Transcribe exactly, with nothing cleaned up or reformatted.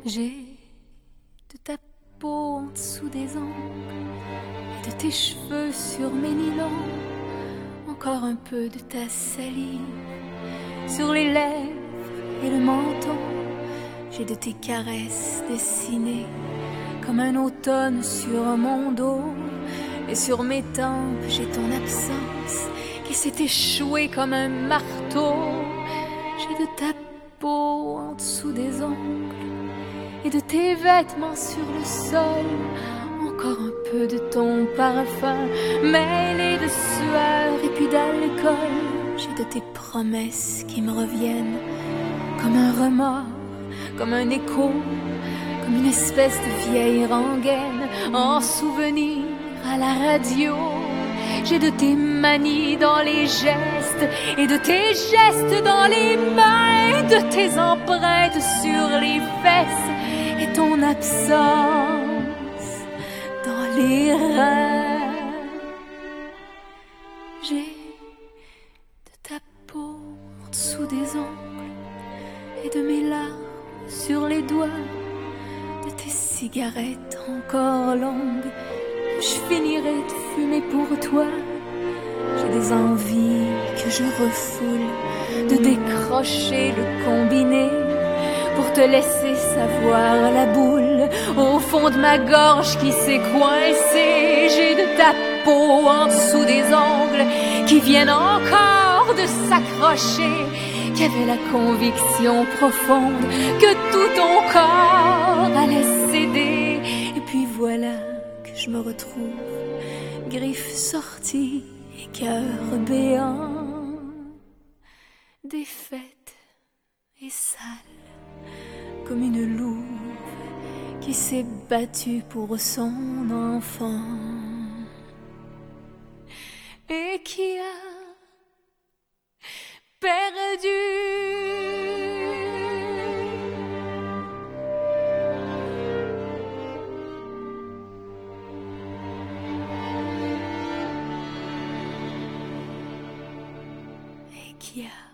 J'ai de ta peau en dessous des ongles et de tes cheveux sur mes nylons, encore un peu de ta salive sur les lèvres et le menton. J'ai de tes caresses dessinées comme un automne sur mon dos, et sur mes tempes j'ai ton absence qui s'est échouée comme un marteau. J'ai de ta peau en dessous des ongles et de tes vêtements sur le sol, encore un peu de ton parfum mêlé de sueur et puis d'alcool. J'ai de tes promesses qui me reviennent comme un remords, comme un écho, comme une espèce de vieille rengaine en souvenir à la radio. J'ai de tes manies dans les gestes et de tes gestes dans les mains, de tes empreintes sur les fesses et ton absence dans les reins. J'ai de ta peau en dessous des ongles et de mes larmes sur les doigts, de tes cigarettes encore longues que je finirai de fumer pour toi. J'ai des envies que je refoule de décrocher le combiné pour te laisser savoir la boule au fond de ma gorge qui s'est coincée. J'ai de ta peau en dessous des ongles qui viennent encore de s'accrocher, qui avait la conviction profonde que tout ton corps allait céder. Et puis voilà que je me retrouve, griffes sorties et cœur béant, défaite et sale comme une louve qui s'est battue pour son enfant et qui a perdu. Et qui a